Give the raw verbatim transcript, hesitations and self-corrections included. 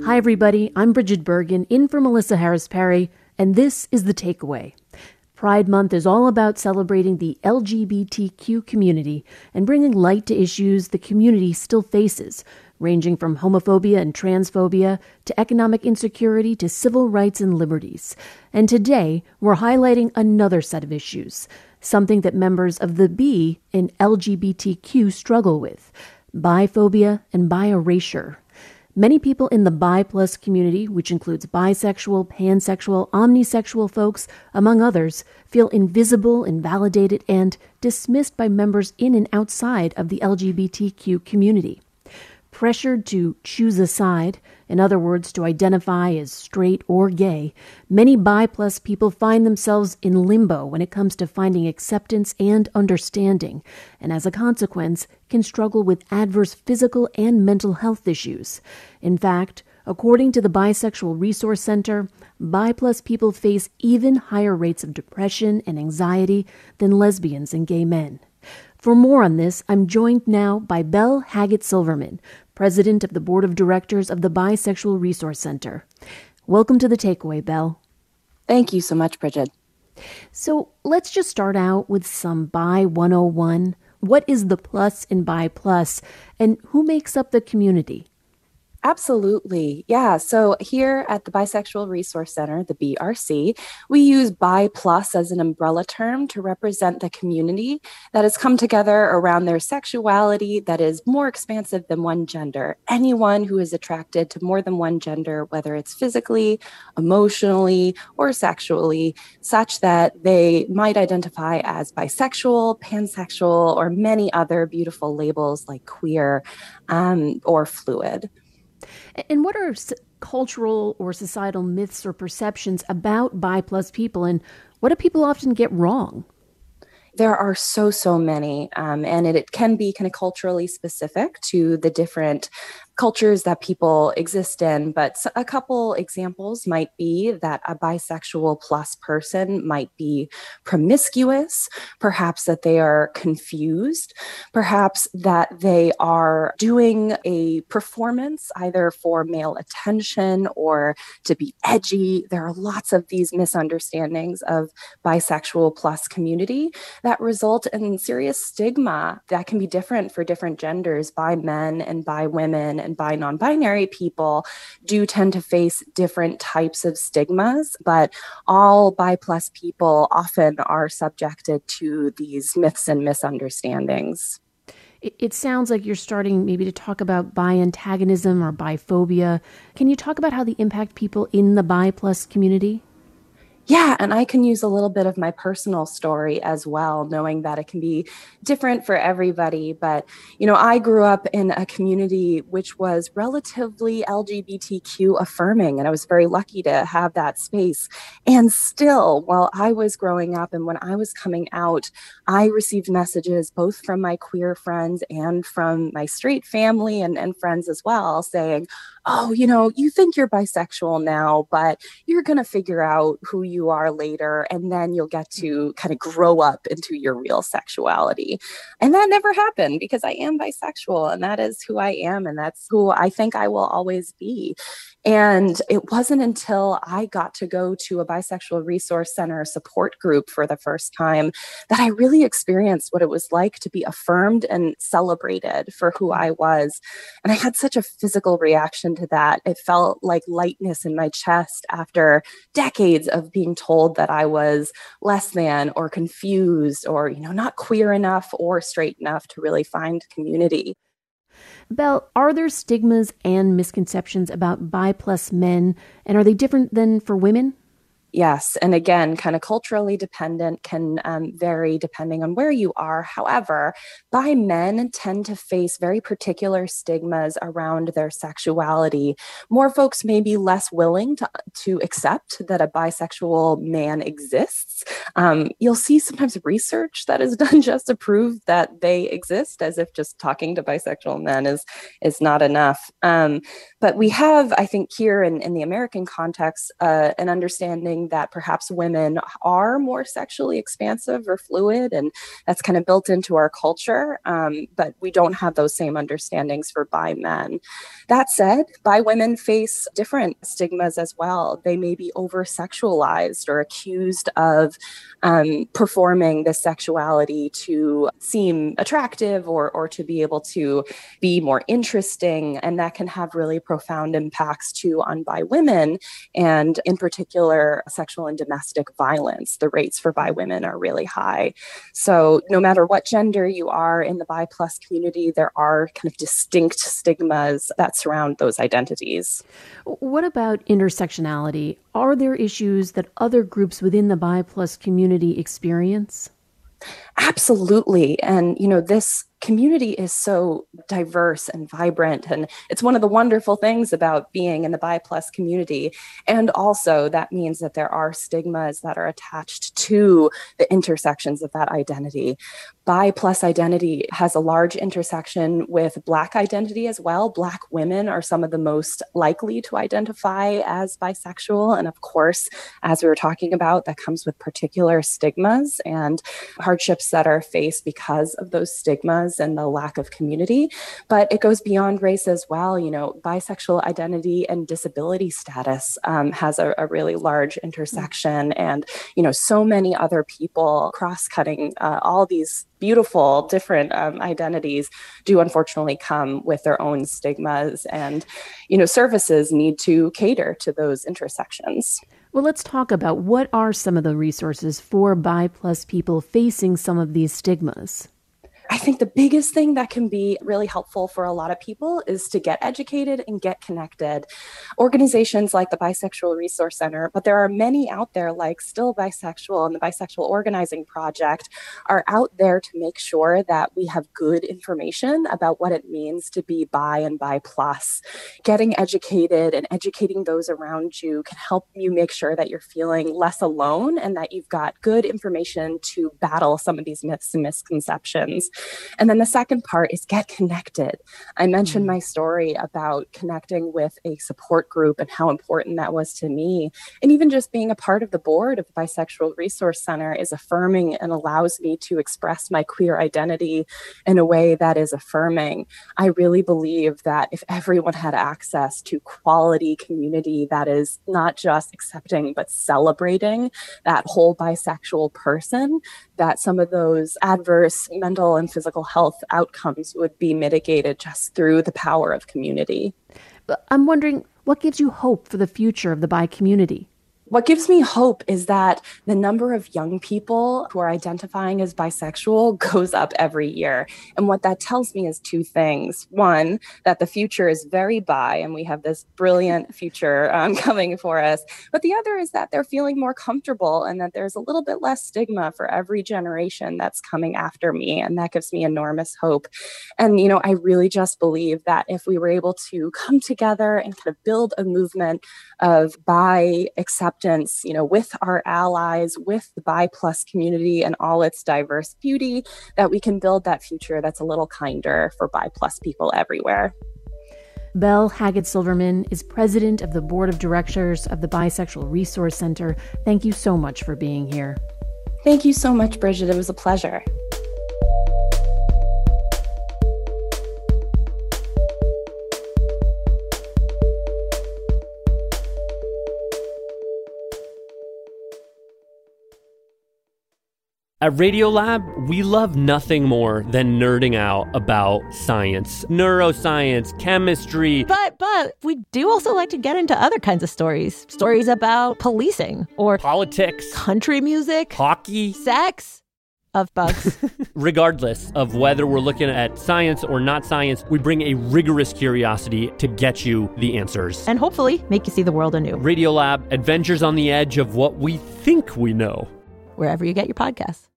Hi, everybody. I'm Bridget Bergen, in for Melissa Harris Perry, and this is The Takeaway. Pride Month is all about celebrating the L G B T Q community and bringing light to issues the community still faces, ranging from homophobia and transphobia to economic insecurity to civil rights and liberties. And today, we're highlighting another set of issues, something that members of the B in L G B T Q struggle with: biphobia and bi-erasure. Many people in the bi plus community, which includes bisexual, pansexual, omnisexual folks, among others, feel invisible, invalidated, and dismissed by members in and outside of the L G B T Q community. Pressured to choose a side, in other words, to identify as straight or gay, many bi plus people find themselves in limbo when it comes to finding acceptance and understanding, and as a consequence, can struggle with adverse physical and mental health issues. In fact, according to the Bisexual Resource Center, bi plus people face even higher rates of depression and anxiety than lesbians and gay men. For more on this, I'm joined now by Belle Haggett-Silverman, president of the board of directors of the Bisexual Resource Center. Welcome to The Takeaway, Belle. Thank you so much, Bridget. So let's just start out with some Bi one oh one. What is the plus in Bi plus, and who makes up the community? Absolutely. Yeah. So here at the Bisexual Resource Center, the B R C, we use Bi Plus as an umbrella term to represent the community that has come together around their sexuality that is more expansive than one gender. Anyone who is attracted to more than one gender, whether it's physically, emotionally, or sexually, such that they might identify as bisexual, pansexual, or many other beautiful labels like queer um, or fluid. And what are cultural or societal myths or perceptions about bi plus people, and what do people often get wrong? There are so, so many, um, and it, it can be kind of culturally specific to the different cultures that people exist in. But a couple examples might be that a bisexual plus person might be promiscuous, perhaps that they are confused, perhaps that they are doing a performance either for male attention or to be edgy. There are lots of these misunderstandings of bisexual plus community that result in serious stigma that can be different for different genders. By men and by women and by non-binary people do tend to face different types of stigmas, but all bi plus people often are subjected to these myths and misunderstandings. It, it sounds like you're starting maybe to talk about bi-antagonism or biphobia. Can you talk about how they impact people in the bi plus community? Yeah, and I can use a little bit of my personal story as well, knowing that it can be different for everybody. But, you know, I grew up in a community which was relatively L G B T Q affirming, and I was very lucky to have that space. And still, while I was growing up and when I was coming out, I received messages both from my queer friends and from my straight family and, and friends as well saying, oh, you know, you think you're bisexual now, but you're going to figure out who you are later, and then you'll get to kind of grow up into your real sexuality. And that never happened because I am bisexual, and that is who I am, and that's who I think I will always be. And it wasn't until I got to go to a Bisexual Resource Center support group for the first time that I really experienced what it was like to be affirmed and celebrated for who I was. And I had such a physical reaction to that. It felt like lightness in my chest after decades of being told that I was less than or confused or, you know, not queer enough or straight enough to really find community. Belle, are there stigmas and misconceptions about bi plus men, and are they different than for women? Yes. And again, kind of culturally dependent, can um, vary depending on where you are. However, bi men tend to face very particular stigmas around their sexuality. More folks may be less willing to, to accept that a bisexual man exists. Um, you'll see sometimes research that is done just to prove that they exist, as if just talking to bisexual men is, is not enough. Um, but we have, I think, here in, in the American context, uh, an understanding knowing that perhaps women are more sexually expansive or fluid, and that's kind of built into our culture, um, but we don't have those same understandings for bi men. That said, bi women face different stigmas as well. They may be over-sexualized or accused of um, performing this sexuality to seem attractive or, or to be able to be more interesting, and that can have really profound impacts too on bi women, and in particular, sexual and domestic violence. The rates for bi women are really high. So no matter what gender you are in the bi plus community, there are kind of distinct stigmas that surround those identities. What about intersectionality? Are there issues that other groups within the bi plus community experience? Absolutely. And, you know, this community is so diverse and vibrant, and it's one of the wonderful things about being in the bi plus community. And also that means that there are stigmas that are attached to the intersections of that identity. Bi plus identity has a large intersection with Black identity as well. Black women are some of the most likely to identify as bisexual. And of course, as we were talking about, that comes with particular stigmas and hardships that are faced because of those stigmas and the lack of community. But it goes beyond race as well. You know, bisexual identity and disability status um, has a, a really large intersection. And, you know, so many other people cross-cutting uh, all these beautiful different um, identities do unfortunately come with their own stigmas. And, you know, services need to cater to those intersections. Well, let's talk about what are some of the resources for bi plus people facing some of these stigmas. I think the biggest thing that can be really helpful for a lot of people is to get educated and get connected. Organizations like the Bisexual Resource Center, but there are many out there like Still Bisexual and the Bisexual Organizing Project are out there to make sure that we have good information about what it means to be bi and bi plus. Getting educated and educating those around you can help you make sure that you're feeling less alone and that you've got good information to battle some of these myths and misconceptions. And then the second part is get connected. I mentioned my story about connecting with a support group and how important that was to me. And even just being a part of the board of the Bisexual Resource Center is affirming and allows me to express my queer identity in a way that is affirming. I really believe that if everyone had access to quality community that is not just accepting, but celebrating that whole bisexual person, that some of those adverse mental and physical health outcomes would be mitigated just through the power of community. I'm wondering, what gives you hope for the future of the bi community? What gives me hope is that the number of young people who are identifying as bisexual goes up every year. And what that tells me is two things. One, that the future is very bi, and we have this brilliant future um, coming for us. But the other is that they're feeling more comfortable and that there's a little bit less stigma for every generation that's coming after me. And that gives me enormous hope. And, you know, I really just believe that if we were able to come together and kind of build a movement of bi acceptance, you know, with our allies, with the bi plus community and all its diverse beauty, that we can build that future that's a little kinder for bi plus people everywhere. Belle Haggett-Silverman is president of the board of directors of the Bisexual Resource Center. Thank you so much for being here. Thank you so much, Bridget. It was a pleasure. At Radiolab, we love nothing more than nerding out about science, neuroscience, chemistry. But, but we do also like to get into other kinds of stories. Stories about policing or politics, country music, hockey, sex, of bugs. Regardless of whether we're looking at science or not science, we bring a rigorous curiosity to get you the answers. And hopefully make you see the world anew. Radiolab, adventures on the edge of what we think we know. Wherever you get your podcasts.